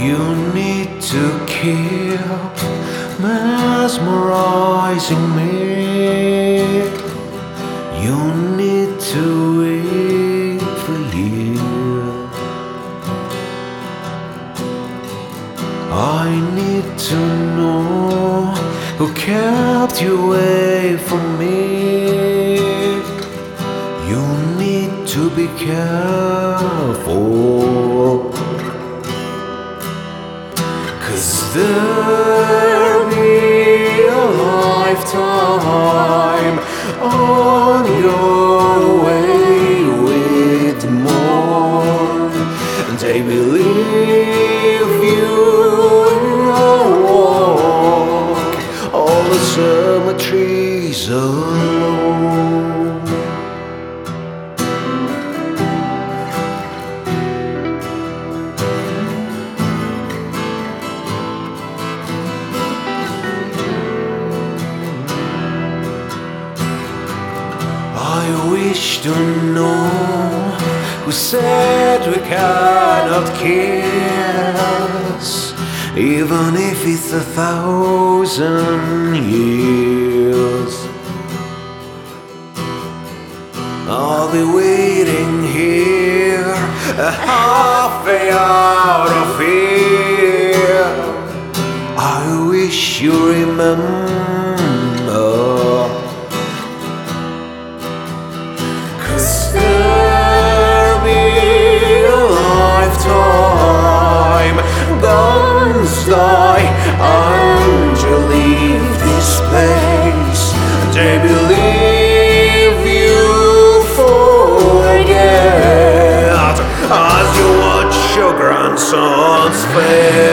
You need to keep mesmerizing me. You need to wait for years. I need to know who kept you away from me. You need to be careful, 'cause there'll be a lifetime on your way with more. And they believe you will walk all the cemeteries alone. I wish to know who said we cannot kiss, even if it's 1,000 years. I'll be waiting here, halfway out of fear. I wish you remember, 'cause there'll be a lifetime. Guns die and you leave this place. They believe you forget as you watch your grandson's face.